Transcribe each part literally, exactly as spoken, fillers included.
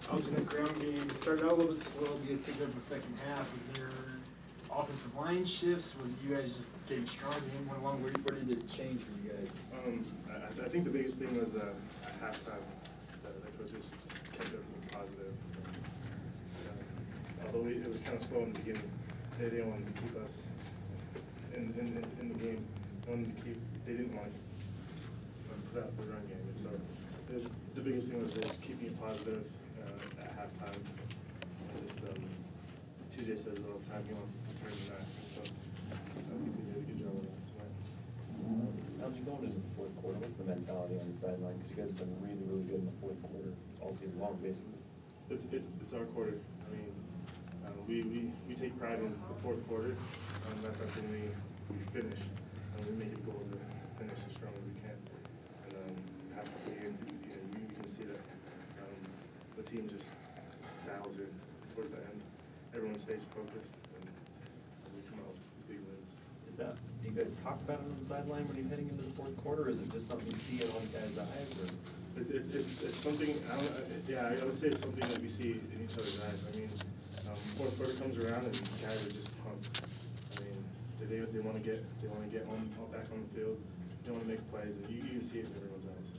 Alternate ground game started out a little bit slow. You guys picked up in the second half. Was there offensive line shifts? Was you guys just getting stronger? The game went along. Where, where did it change for you guys? Um, I, I think the biggest thing was uh, at halftime. The, the coaches kept everything positive. Uh, although we, it was kind of slow in the beginning, they didn't want to keep us in, in, in the game. They wanted to keep. They didn't want to put out the run game. And so the, the biggest thing was just keeping it positive uh, at halftime. And just um, T J says it all the time. He wants to turn the back. So I think we did a good job of that tonight. How'd you go into the fourth quarter? What's the mentality on the sideline? Because you guys have been really, really good in the fourth quarter all season long, basically. It's it's it's our quarter. I mean, uh, we, we we take pride in the fourth quarter. Um, that's something we we finish, and we make it a goal to, to finish as strong as we can. And um, the past couple of years, you know, you can see that um, the team just battles it towards the end. Everyone stays focused, and, and we come out with big wins. Is that, do you guys talk about it on the sideline when you're heading into the fourth quarter, or is it just something you see in all the guys' eyes? Or? It's, it's, it's, it's something, I don't, uh, yeah, I would say it's something that we see in each other's eyes. I mean, um, fourth quarter comes around and guys are just pumped. I mean, they, they want to get, they want to get on, on back on the field. They want to make plays, and you, you can see it in everyone's eyes.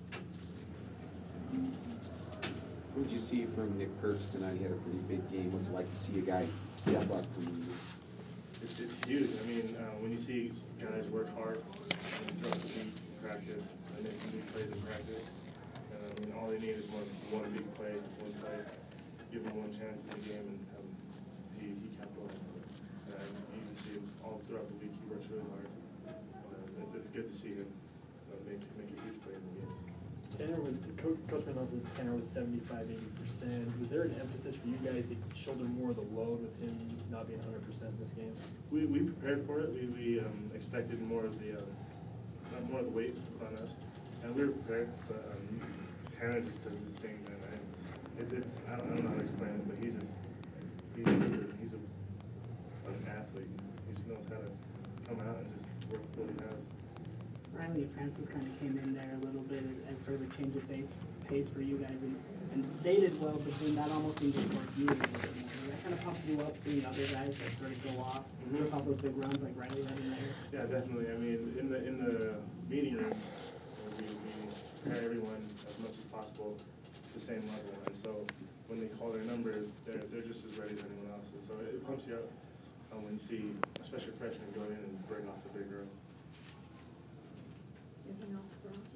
What did you see from Nick Kurtz tonight? He had a pretty big game. What's it like to see a guy step up? And It's, it's huge. I mean, uh, when you see guys work hard and throughout the week, practice, and they can do plays in practice, and I mean, all they need is one, one big play, one play, give them one chance in the game, and um, he, he capitalized on it. And you can see him all throughout the week. He works really hard. Uh, it's, it's good to see him uh, make make a huge play in the games. Tanner was, Coach, Coach Mandel said Tanner was seventy-five, eighty percent. Was there an emphasis for you guys to shoulder more of the load with him not being one hundred percent in this game? We, we prepared for it. We, we um, expected more of the uh, more of the weight on us, and we were prepared. But um, Tanner just does his thing, man. I, it's it's I don't, I don't know how to explain it, but he just he's a, he's a, an athlete. He just knows how to come out and just work with what he has. Riley Francis kind of came in there a little bit as, as sort of a change of pace, pace for you guys, and, and they did well, but then that almost seemed to work you a little bit more. Did that kind of pumped you up seeing other guys that sort of go off, mm-hmm. a couple of those big runs like Riley had in there? Yeah, definitely. I mean, in the in the meeting room, we, we prepare everyone as much as possible at the same level, and so when they call their number, they're they're just as ready as anyone else. And so it pumps you up um, when you see, especially freshmen, go in and bring off the big girl. Anything else for us?